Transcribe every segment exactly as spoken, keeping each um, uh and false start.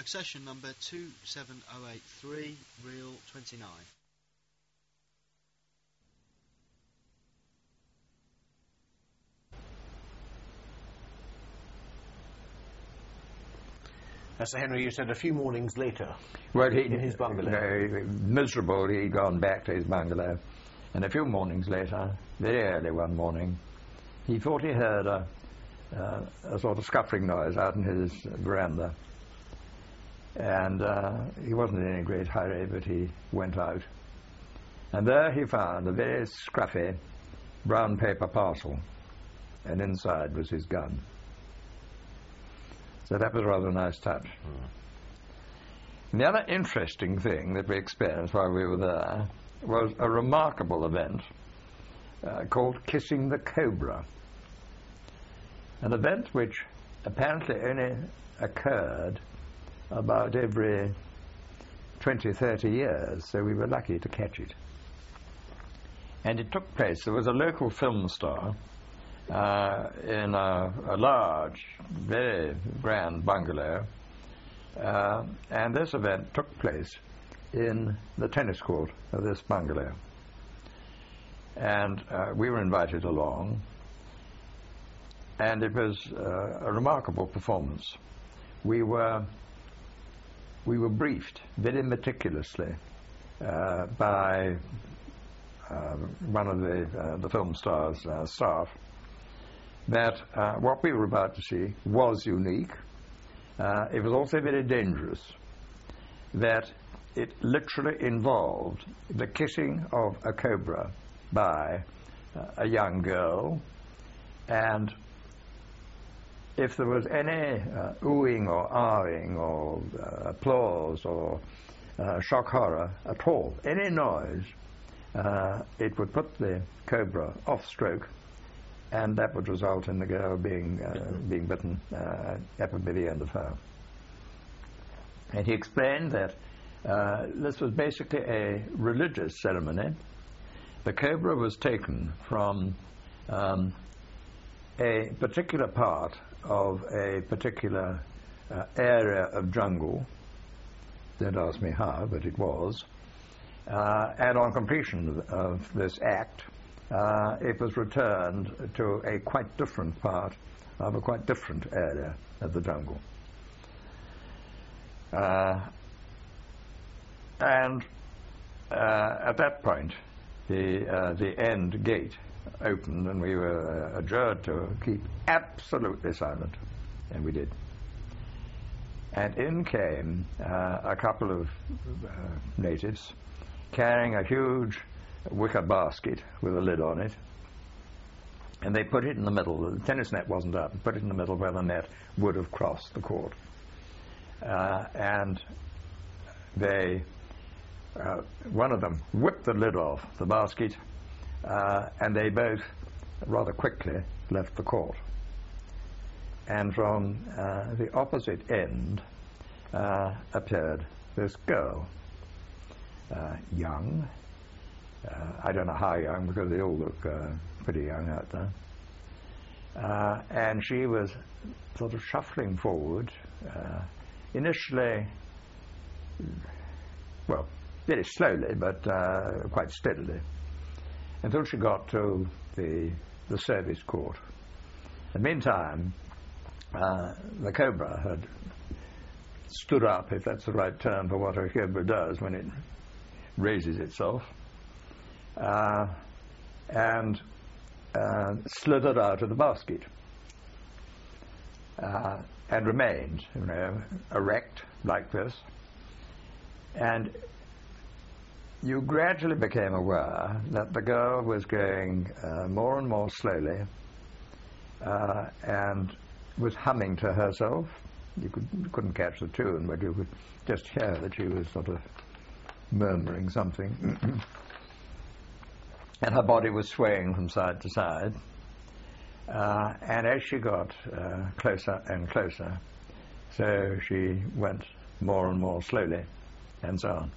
Accession number two seven oh eight three, reel twenty-nine. Uh, Sir Henry, you said a few mornings later, well, he, in his bungalow. Uh, miserable, he'd gone back to his bungalow. And a few mornings later, very early one morning, he thought he heard a, uh, a sort of scuffling noise out in his veranda. And uh, he wasn't in any great hurry, but he went out. And there he found a very scruffy brown paper parcel, and inside was his gun. So that was rather a nice touch. Mm. The other interesting thing that we experienced while we were there was a remarkable event uh, called Kissing the Cobra. An event which apparently only occurred about every twenty, thirty years, so we were lucky to catch it. And it took place, there was a local film star uh, in a, a large, very grand bungalow, uh, and this event took place in the tennis court of this bungalow. And uh, we were invited along, and it was uh, a remarkable performance. We were we were briefed very meticulously uh, by uh, one of the uh, the film star's uh, staff that uh, what we were about to see was unique. Uh, it was also very dangerous, that it literally involved the kissing of a cobra by uh, a young girl, and if there was any uh, oohing or ahhing or uh, applause or uh, shock horror at all, any noise, uh, it would put the cobra off stroke, and that would result in the girl being uh, being bitten uh, at the end of her. And he explained that uh, this was basically a religious ceremony. The cobra was taken from um, a particular part of a particular uh, area of jungle. Don't ask me how, but it was. Uh, and on completion of, of this act, uh, it was returned to a quite different part of a quite different area of the jungle. Uh, and uh, at that point, the, uh, the end gate opened, and we were uh, adjured to keep absolutely silent, and we did. And in came uh, a couple of uh, natives carrying a huge wicker basket with a lid on it, and they put it in the middle. The tennis net wasn't up, put it in the middle where the net would have crossed the court. Uh, and they, uh, one of them whipped the lid off the basket, uh, and they both rather quickly left the court. And from uh, the opposite end uh, appeared this girl, uh, young. Uh, I don't know how young, because they all look uh, pretty young out there. Uh, and she was sort of shuffling forward, uh, initially, well, very slowly, but uh, quite steadily, until she got to the, the service court. In the meantime, uh, the cobra had stood up, if that's the right term for what a cobra does when it raises itself, uh, and uh, slithered out of the basket, uh, and remained, you know, erect like this. And you gradually became aware that the girl was going uh, more and more slowly, uh, and was humming to herself. You, could, you couldn't catch the tune, but you could just hear that she was sort of murmuring something. And her body was swaying from side to side. Uh, and as she got uh, closer and closer, so she went more and more slowly, and so on.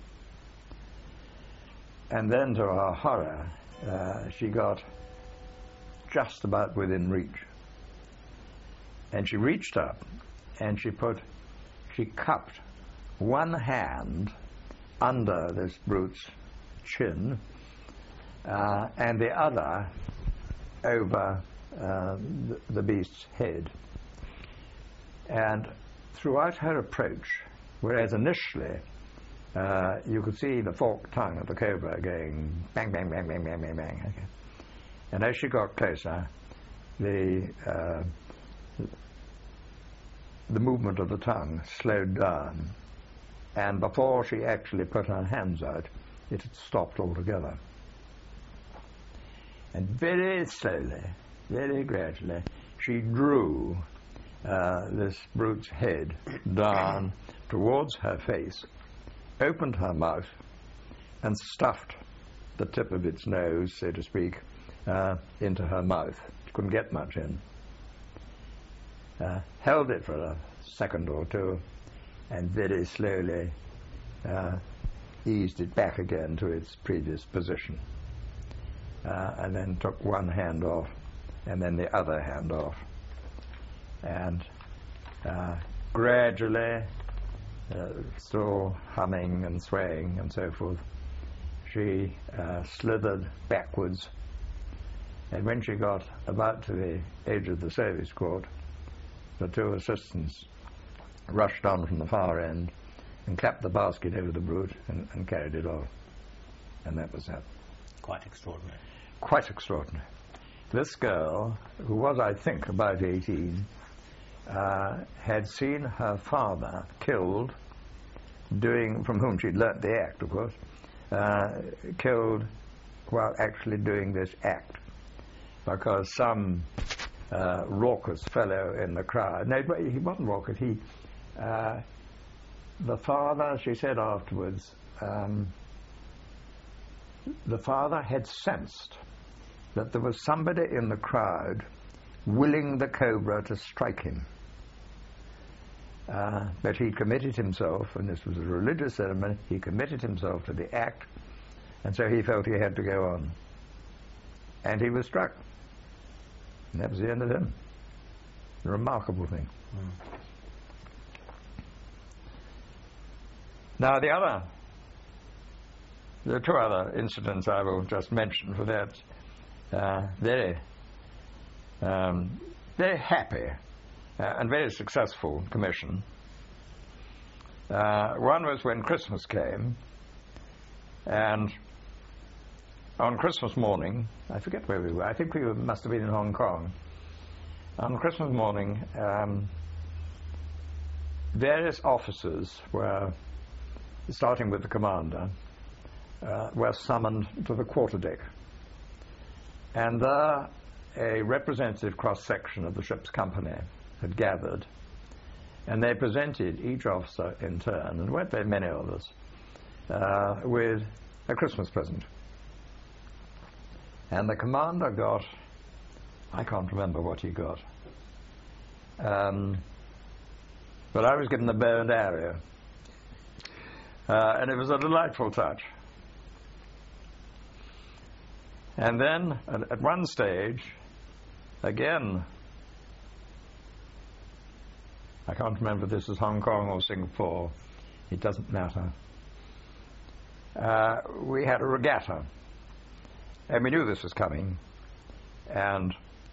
And then, to our horror, uh, she got just about within reach. And she reached up, and she put, she cupped one hand under this brute's chin uh, and the other over uh, the, the beast's head. And throughout her approach, whereas initially uh, you could see the forked tongue of the cobra going bang, bang, bang, bang, bang, bang, bang. Okay. And as she got closer, the uh, the movement of the tongue slowed down, and before she actually put her hands out, it had stopped altogether. And very slowly, very gradually, she drew uh, this brute's head down towards her face, opened her mouth, and stuffed the tip of its nose, so to speak, uh, into her mouth. She couldn't get much in. Uh, held it for a second or two, and very slowly uh, eased it back again to its previous position. Uh, and then took one hand off, and then the other hand off. And uh, gradually, uh, still humming and swaying and so forth, she uh, slithered backwards. And when she got about to the edge of the service court, the two assistants rushed on from the far end and clapped the basket over the brute and, and carried it off. And that was that. Quite extraordinary. Quite extraordinary. This girl, who was, I think, about eighteen, uh, had seen her father killed, doing, from whom she'd learnt the act, of course, uh, killed while actually doing this act, because some uh, raucous fellow in the crowd, no, he wasn't raucous, he, uh, the father, she said afterwards, um, the father had sensed that there was somebody in the crowd willing the cobra to strike him. Uh, but he committed himself, and this was a religious ceremony, he committed himself to the act, and so he felt he had to go on. And he was struck. And that was the end of him. A remarkable thing. Mm. Now the other, there are two other incidents I will just mention for that uh, very, um, very happy uh, and very successful commission. Uh, one was when Christmas came, and on Christmas morning, I forget where we were, I think we were, must have been in Hong Kong. On Christmas morning, um, various officers were, starting with the commander, uh, were summoned to the quarterdeck. And there a representative cross-section of the ship's company had gathered, and they presented each officer in turn, and weren't very many of us, uh, with a Christmas present. And the commander got, I can't remember what he got, um, but I was given the bow and arrow, uh, and it was a delightful touch. And then, at, at one stage, again, I can't remember if this is Hong Kong or Singapore, it doesn't matter, uh, we had a regatta. And we knew this was coming, and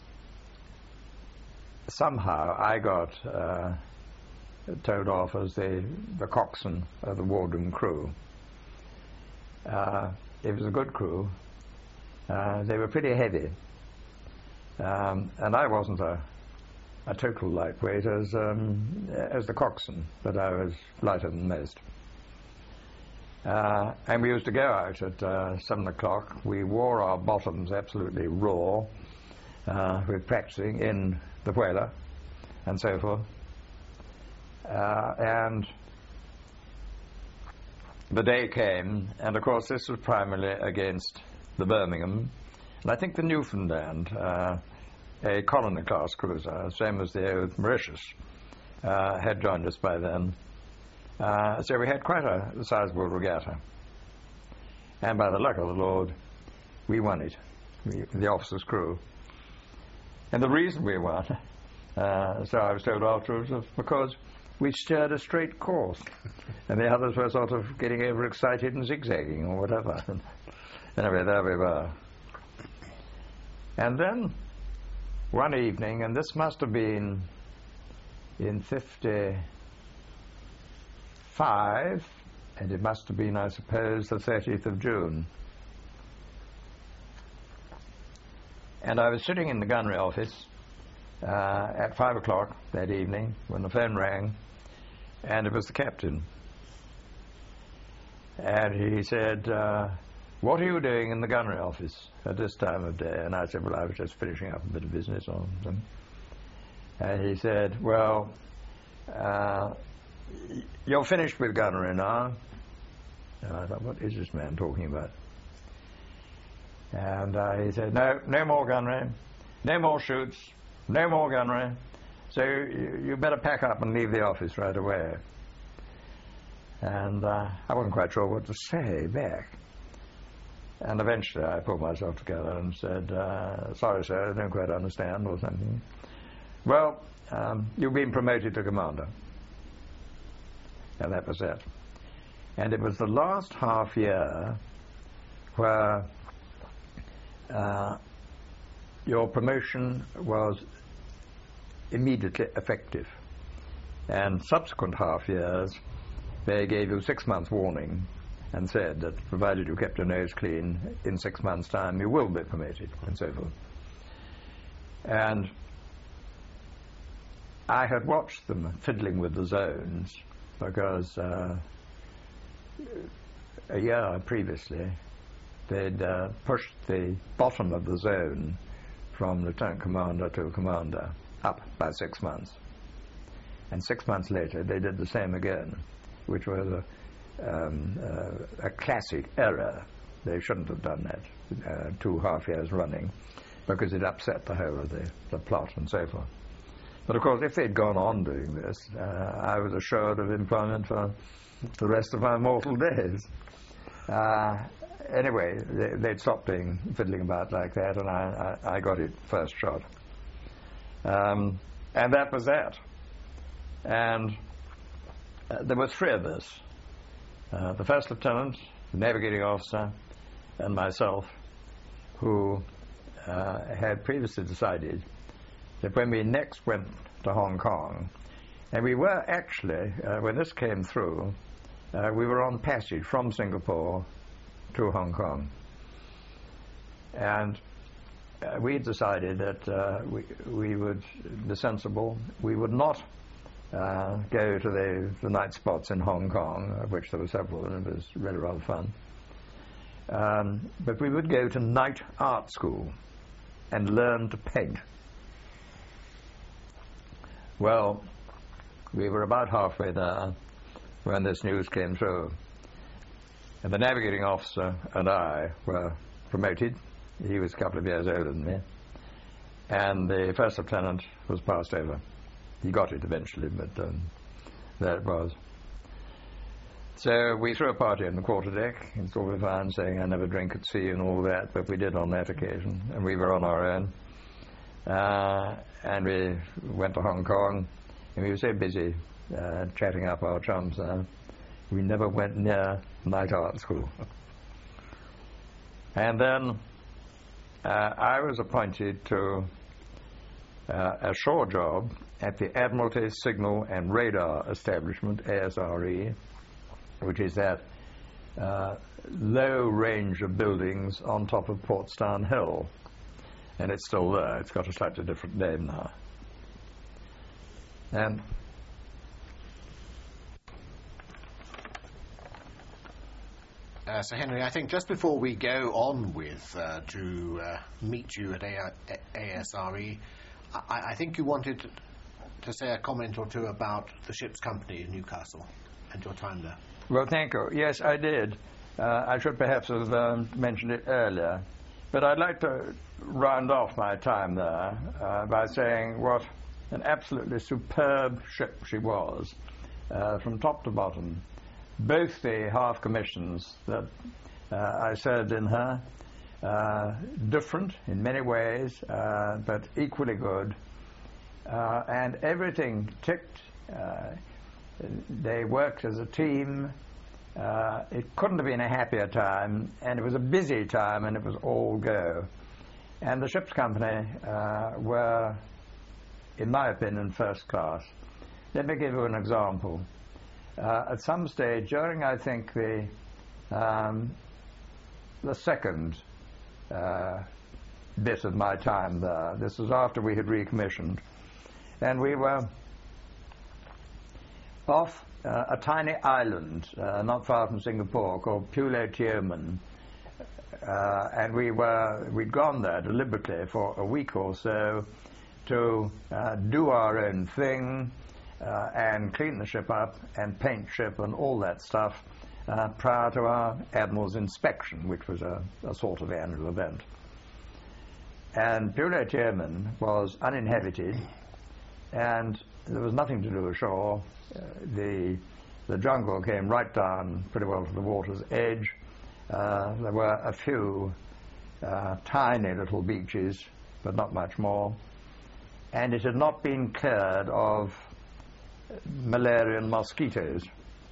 somehow I got uh, told off as the, the coxswain of the wardroom crew. Uh, it was a good crew. Uh, they were pretty heavy, um, and I wasn't a, a total lightweight as, um, as the coxswain, but I was lighter than most. Uh, and we used to go out at uh, seven o'clock. We wore our bottoms absolutely raw, uh, with practicing in the whaler and so forth. Uh, and the day came, and of course this was primarily against the Birmingham, and I think the Newfoundland, uh, a colony-class cruiser, same as the old Mauritius, uh, had joined us by then. Uh, so we had quite a sizable regatta, and by the luck of the Lord, we won it, we, the officers' crew. And the reason we won, uh, so I was told afterwards, was because we steered a straight course, and the others were sort of getting overexcited and zigzagging or whatever. Anyway, there we were. And then one evening, and this must have been in fifty-five, and it must have been, I suppose, the thirtieth of June. And I was sitting in the gunnery office uh, at five o'clock that evening when the phone rang, and it was the captain. And he said, uh, "What are you doing in the gunnery office at this time of day?" And I said, "Well, I was just finishing up a bit of business on them." And he said, "Well, uh, you're finished with gunnery now." And I thought, what is this man talking about? And uh, he said, no, no more gunnery, no more shoots, no more gunnery, so you, you better pack up and leave the office right away. And uh, I wasn't quite sure what to say back. And eventually I pulled myself together and said, uh, sorry sir, I don't quite understand, or something. Well, um, you've been promoted to commander. And that was it. And it was the last half year where uh, your promotion was immediately effective. And subsequent half years, they gave you six months warning and said that provided you kept your nose clean, in six months' time you will be promoted, and so forth. And I had watched them fiddling with the zones because uh, a year previously they'd uh, pushed the bottom of the zone from lieutenant commander to commander up by six months. And six months later they did the same again, which was a, um, uh, a classic error. They shouldn't have done that uh, two half years running, because it upset the whole of the, the plot and so forth. But of course, if they'd gone on doing this, uh, I was assured of employment for the rest of my mortal days. Uh, anyway, they, they'd stopped being fiddling about like that, and I, I, I got it first shot. Um, and that was that. And uh, there were three of us, uh, the first lieutenant, the navigating officer, and myself, who uh, had previously decided that when we next went to Hong Kong, and we were actually, uh, when this came through, uh, we were on passage from Singapore to Hong Kong. And uh, we decided that uh, we, we would be sensible. We would not uh, go to the, the night spots in Hong Kong, of which there were several, and it was really rather fun. Um, but we would go to night art school and learn to paint. Well, we were about halfway there when this news came through. And the navigating officer and I were promoted. He was a couple of years older than me. And the first lieutenant was passed over. He got it eventually, but um, there it was. So we threw a party on the quarterdeck. It's all fine saying I never drink at sea and all that, but we did on that occasion, and we were on our own. Uh, and we went to Hong Kong, and we were so busy uh, chatting up our chums there, we never went near night art school. And then uh, I was appointed to uh, a shore job at the Admiralty Signal and Radar Establishment, A S R E, which is that uh, low range of buildings on top of Portstown Hill. And it's still there. It's got a slightly different name now. And uh, Sir Henry, I think just before we go on with uh, to uh, meet you at A S R E, I, I think you wanted to say a comment or two about the ship's company in Newcastle and your time there. Well, thank you. Yes, I did. Uh, I should perhaps have um, mentioned it earlier. But I'd like to round off my time there uh, by saying what an absolutely superb ship she was, uh, from top to bottom. Both the half commissions that uh, I served in her, uh, different in many ways, uh, but equally good, uh, and everything ticked. Uh, they worked as a team. Uh, it couldn't have been a happier time, and it was a busy time, and it was all go. And the ship's company uh, were, in my opinion, first class. Let me give you an example. Uh, at some stage during, I think, the um, the second uh, bit of my time there, this was after we had recommissioned, and we were off uh, a tiny island uh, not far from Singapore called Pulau Tioman, uh, and we were we'd gone there deliberately for a week or so to uh, do our own thing uh, and clean the ship up and paint ship and all that stuff uh, prior to our Admiral's inspection, which was a, a sort of annual event. And Pulau Tioman was uninhabited, and there was nothing to do ashore. Uh, the the jungle came right down pretty well to the water's edge. Uh, there were a few uh, tiny little beaches, but not much more. And it had not been cleared of malarian mosquitoes,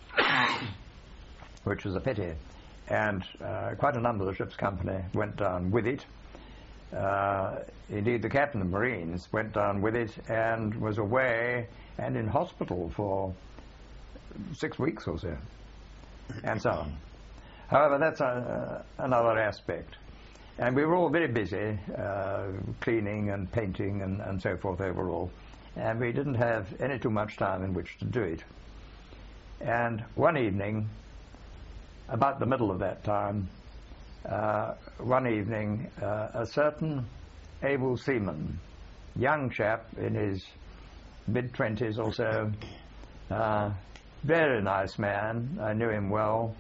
which was a pity. And uh, quite a number of the ship's company went down with it. Uh, indeed, the captain of Marines went down with it and was away and in hospital for six weeks or so, and so on. However, that's a, uh, another aspect. And we were all very busy, uh, cleaning and painting and, and so forth overall, and we didn't have any too much time in which to do it. And one evening, about the middle of that time, Uh, one evening, uh, a certain able seaman, young chap in his mid-twenties or so, uh, very nice man, I knew him well,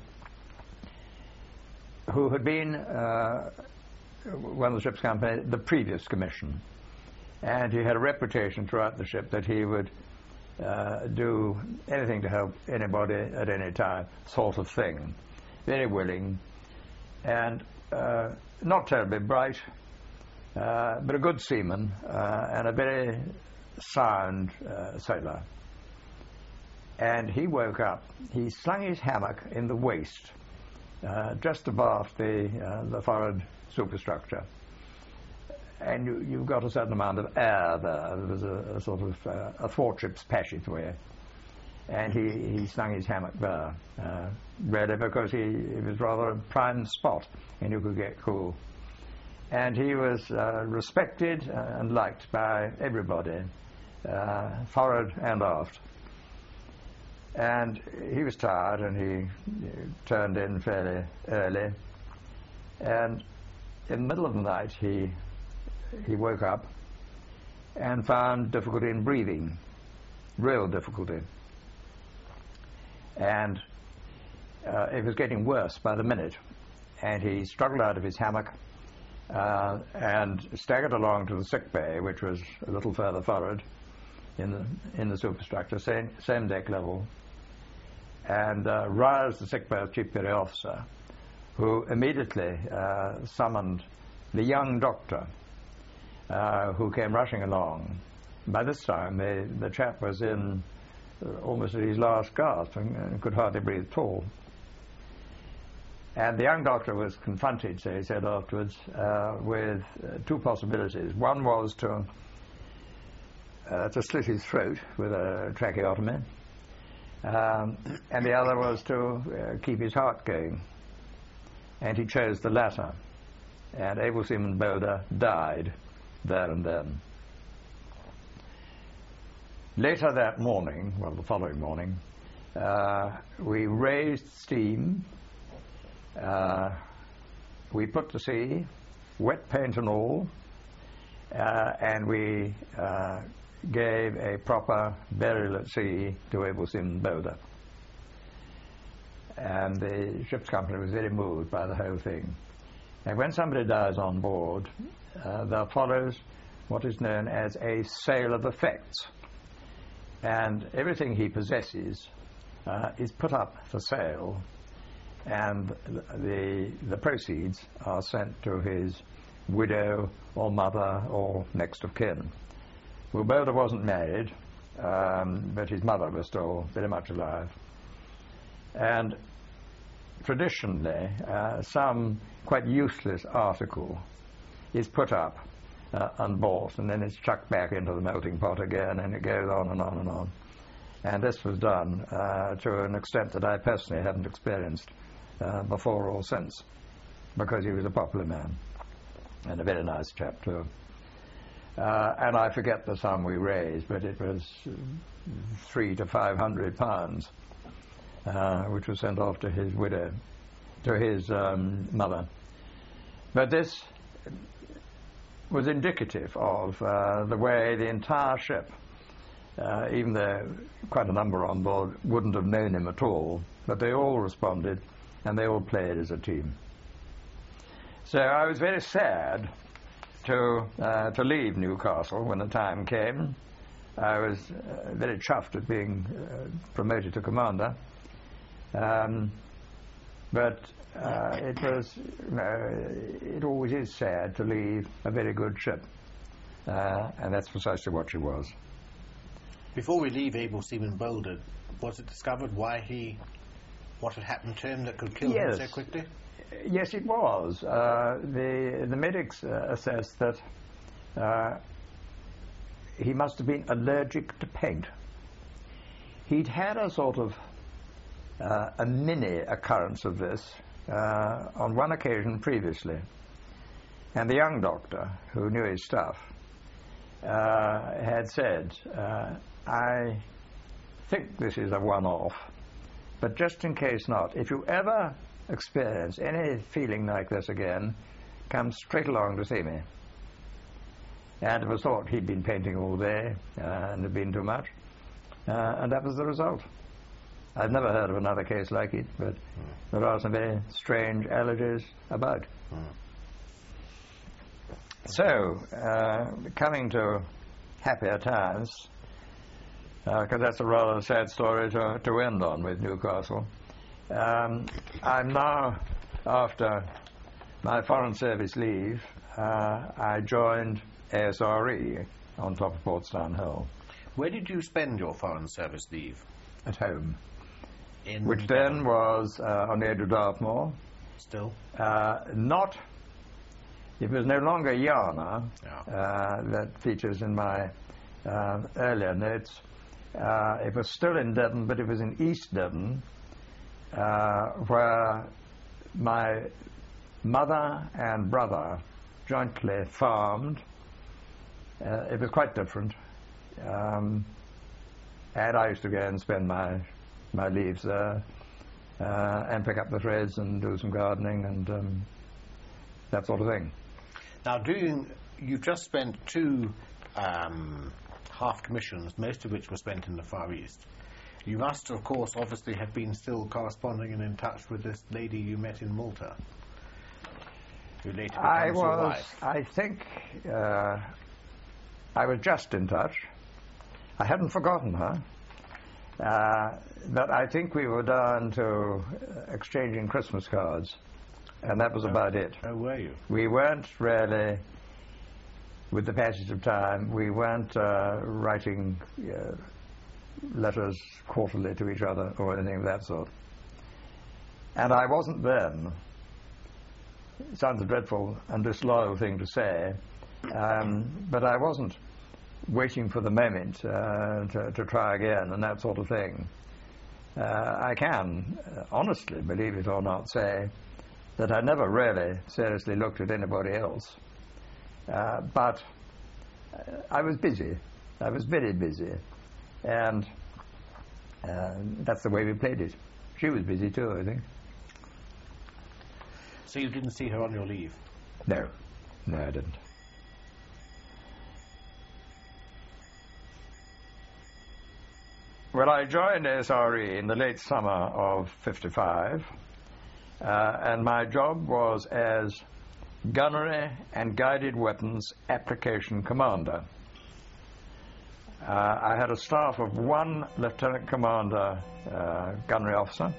who had been uh, one of the ship's company, the previous commission, and he had a reputation throughout the ship that he would uh, do anything to help anybody at any time, sort of thing, very willing. And uh, not terribly bright, uh, but a good seaman uh, and a very sound uh, sailor. And he woke up. He slung his hammock in the waist, uh, just above the uh, the forward superstructure. And you, you've got a certain amount of air there. There was a, a sort of uh, a thwartship's passageway. And he, he slung his hammock there, uh, really because he, it was rather a prime spot and you could get cool. And he was uh, respected and liked by everybody, uh, forward and aft. And he was tired and he turned in fairly early. And in the middle of the night he, he woke up and found difficulty in breathing, real difficulty. And uh, it was getting worse by the minute, and he struggled out of his hammock uh, and staggered along to the sick bay, which was a little further forward in the in the superstructure, same, same deck level, and uh, roused the sick bay chief petty officer, who immediately uh, summoned the young doctor, uh, who came rushing along. By this time, the, the chap was in almost at his last gasp and, and could hardly breathe at all. And the young doctor was confronted, so he said afterwards, uh, with uh, two possibilities. One was to, uh, to slit his throat with a tracheotomy, um, and the other was to uh, keep his heart going. And he chose the latter. And Able Seaman Boulder died there and then. Later that morning, well, the following morning, uh, we raised steam, uh, we put to sea, wet paint and all, uh, and we uh, gave a proper burial at sea to Able Seaman Boulder. And the ship's company was very moved by the whole thing. And when somebody dies on board, uh, there follows what is known as a sale of effects. And everything he possesses uh, is put up for sale, and the the proceeds are sent to his widow or mother or next of kin. Well, Boulder wasn't married, um, but his mother was still very much alive. And traditionally, uh, some quite useless article is put up uh, and bought, and then it's chucked back into the melting pot again, and it goes on and on and on. And this was done uh, to an extent that I personally hadn't experienced uh, before or since, because he was a popular man and a very nice chap too. Uh, and I forget the sum we raised, but it was three to five hundred pounds, uh, which was sent off to his widow, to his um, mother. But this was indicative of uh, the way the entire ship, uh, even though quite a number on board wouldn't have known him at all, but they all responded and they all played as a team. So I was very sad to uh, to leave Newcastle when the time came. I was uh, very chuffed at being uh, promoted to commander, um, but uh, it was you know, it always is sad to leave a very good ship, uh, and that's precisely what she was. Before we leave Able Seaman Boulder, was it discovered why he, what had happened to him that could kill Yes. him so quickly? Yes, it was. Uh, the the medics uh, assessed that uh, he must have been allergic to paint. He'd had a sort of uh, a mini occurrence of this uh, on one occasion previously, and the young doctor, who knew his stuff, uh, had said, uh, "I think this is a one-off, but just in case not, if you ever experience any feeling like this again, come straight along to see me." And it was thought he'd been painting all day uh, and had been too much, uh, and that was the result. I've never heard of another case like it, but mm. there are some very strange allergies about. Mm. So, uh, coming to happier times, because uh, that's a rather sad story to, to end on with Newcastle. Um, I'm now, after my Foreign Service leave, uh, I joined A S R E on top of Portsdown Hill. Where did you spend your Foreign Service leave? At home. In which then was uh, on the edge of Dartmoor. Still? Uh, not, it was no longer Yarna, yeah. uh, that features in my uh, earlier notes. Uh, it was still in Devon, but it was in East Devon, Uh, where my mother and brother jointly farmed. Uh, it was quite different. Um, and I used to go and spend my my leaves there uh, and pick up the threads and do some gardening and um, that sort of thing. Now, doing, you've just spent two um, half commissions, most of which were spent in the Far East. You must, of course, obviously have been still corresponding and in touch with this lady you met in Malta, who later becomes I was, your wife. I think, uh, I was just in touch. I hadn't forgotten her, uh, but I think we were down to exchanging Christmas cards, and that was oh, about it. Oh, were you? We weren't really, with the passage of time, we weren't uh, writing Uh, letters quarterly to each other or anything of that sort. And I wasn't then, it sounds a dreadful and disloyal thing to say, um, but I wasn't waiting for the moment uh, to, to try again and that sort of thing. Uh, I can uh, honestly, believe it or not, say that I never really seriously looked at anybody else. Uh, but uh, I was busy. I was very busy. And uh, that's the way we played it. She was busy too, I think. So you didn't see her on your leave? No. No, I didn't. Well, I joined A S R E in the late summer of fifty-five, uh, and my job was as Gunnery and Guided Weapons Application Commander. Uh, I had a staff of one Lieutenant Commander uh, gunnery officer,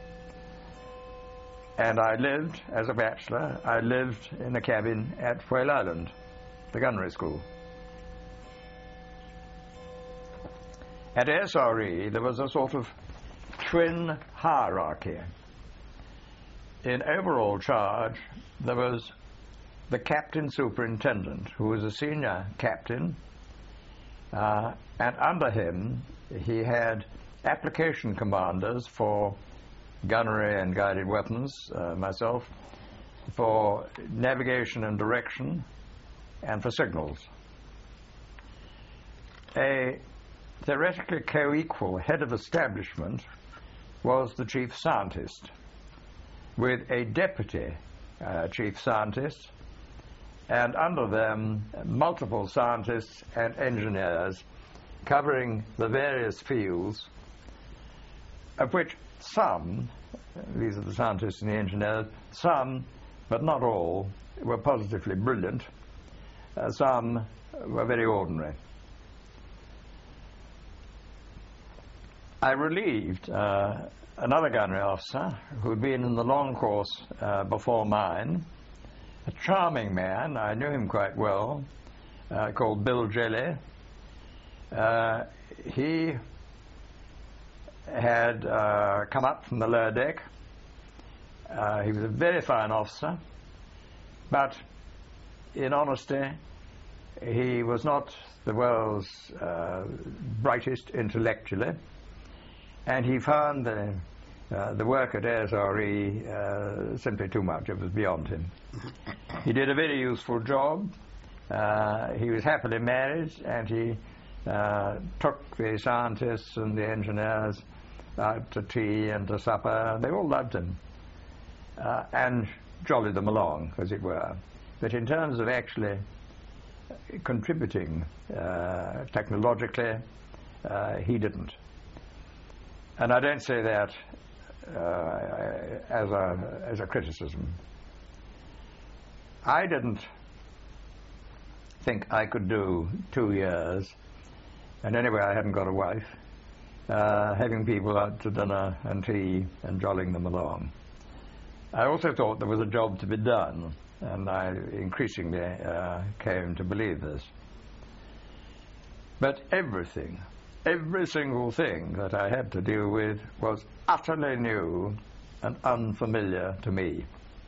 and I lived, as a bachelor, I lived in a cabin at Whale Island, the gunnery school. At S R E, there was a sort of twin hierarchy. In overall charge, there was the captain superintendent, who was a senior captain, uh, and under him he had application commanders for gunnery and guided weapons, uh, myself, for navigation and direction, and for signals. A theoretically co-equal head of establishment was the chief scientist, with a deputy uh, chief scientist, and under them multiple scientists and engineers covering the various fields, of which some, these are the scientists and the engineers, some, but not all, were positively brilliant. Uh, some were very ordinary. I relieved uh, another gunnery officer who had been in the long course uh, before mine, a charming man, I knew him quite well, uh, called Bill Jelly. Uh, he had uh, come up from the lower deck. Uh, he was a very fine officer, but in honesty, he was not the world's uh, brightest intellectually, and he found the, uh, the work at S R E uh, simply too much. It was beyond him. He did a very useful job. Uh, he was happily married, and he uh, took the scientists and the engineers out to tea and to supper. They all loved him, uh, and jollied them along, as it were. But in terms of actually contributing uh, technologically, uh, he didn't. And I don't say that uh, as a as a criticism. I didn't think I could do two years, and anyway, I hadn't got a wife, uh, having people out to dinner and tea and jollying them along. I also thought there was a job to be done, and I increasingly uh, came to believe this. But everything, every single thing that I had to deal with was utterly new and unfamiliar to me.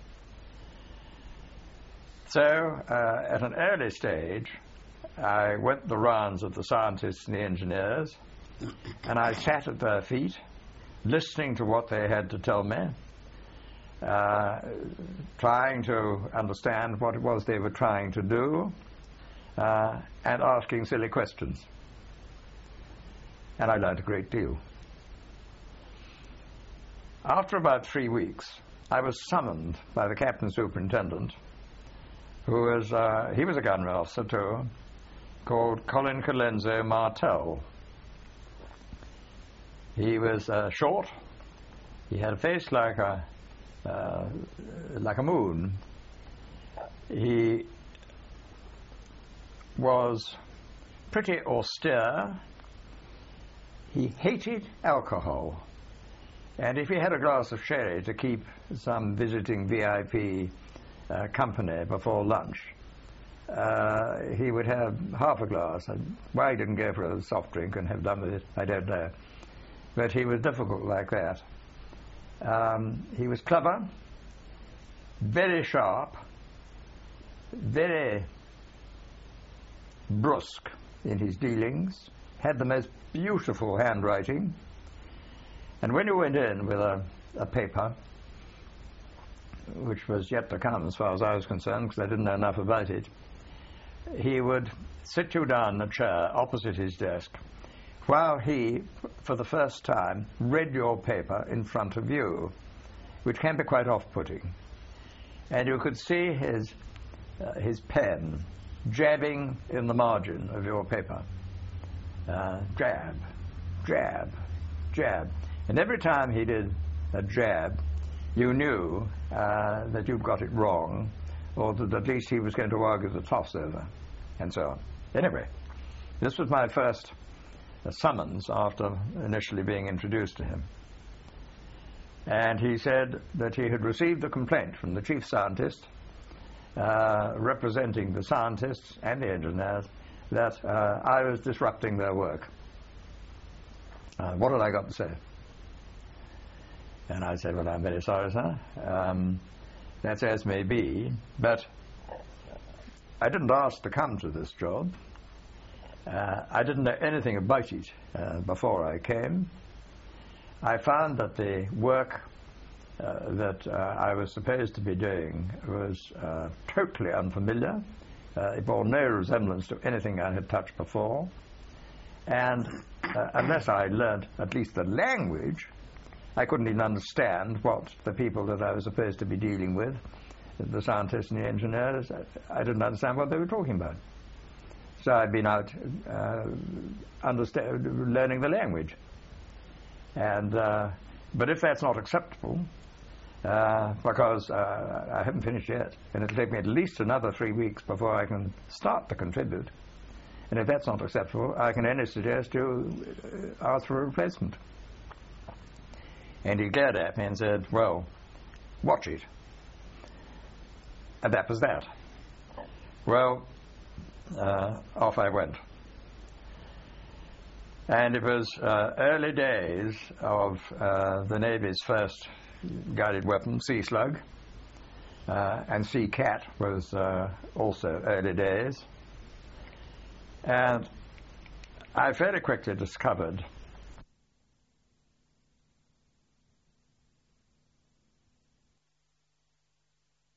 So, uh, at an early stage, I went the rounds of the scientists and the engineers, and I sat at their feet, listening to what they had to tell me, uh, trying to understand what it was they were trying to do, uh, and asking silly questions. And I learned a great deal. After about three weeks, I was summoned by the captain superintendent, who was, uh, he was a gunnery officer too, called Colin Colenso Martel. He was uh, short. He had a face like a uh, like a moon. He was pretty austere. He hated alcohol, and if he had a glass of sherry to keep some visiting V I P uh, company before lunch, uh, he would have half a glass. Why he didn't go for a soft drink and have done with it, I don't know. But he was difficult like that. Um, he was clever, very sharp, very brusque in his dealings, had the most beautiful handwriting, and when you went in with a, a paper, which was yet to come as far as I was concerned, because I didn't know enough about it, he would sit you down in a chair opposite his desk, while he, for the first time, read your paper in front of you, which can be quite off-putting. And you could see his, uh, his pen jabbing in the margin of your paper. Uh, jab, jab, jab. And every time he did a jab, you knew uh, that you'd got it wrong, or that at least he was going to argue the toss over, and so on. Anyway, this was my first a summons after initially being introduced to him. And he said that he had received a complaint from the chief scientist, uh, representing the scientists and the engineers, that uh, I was disrupting their work. Uh, what had I got to say? And I said, well, I'm very sorry, sir. Um, that's as may be, but I didn't ask to come to this job. Uh, I didn't know anything about it uh, before I came. I found that the work uh, that uh, I was supposed to be doing was uh, totally unfamiliar. Uh, it bore no resemblance to anything I had touched before. And uh, unless I learned at least the language, I couldn't even understand what the people that I was supposed to be dealing with, the scientists and the engineers, I didn't understand what they were talking about. So I'd been out uh, understand, learning the language. And, uh, but if that's not acceptable, uh, because uh, I haven't finished yet, and it'll take me at least another three weeks before I can start to contribute, and if that's not acceptable, I can only suggest you uh, ask for a replacement. And he glared at me and said, well, watch it. And that was that. Well, uh, off I went. And it was uh, early days of uh, the Navy's first guided weapon, Sea Slug, uh, and Sea Cat was uh, also early days. And I very quickly discovered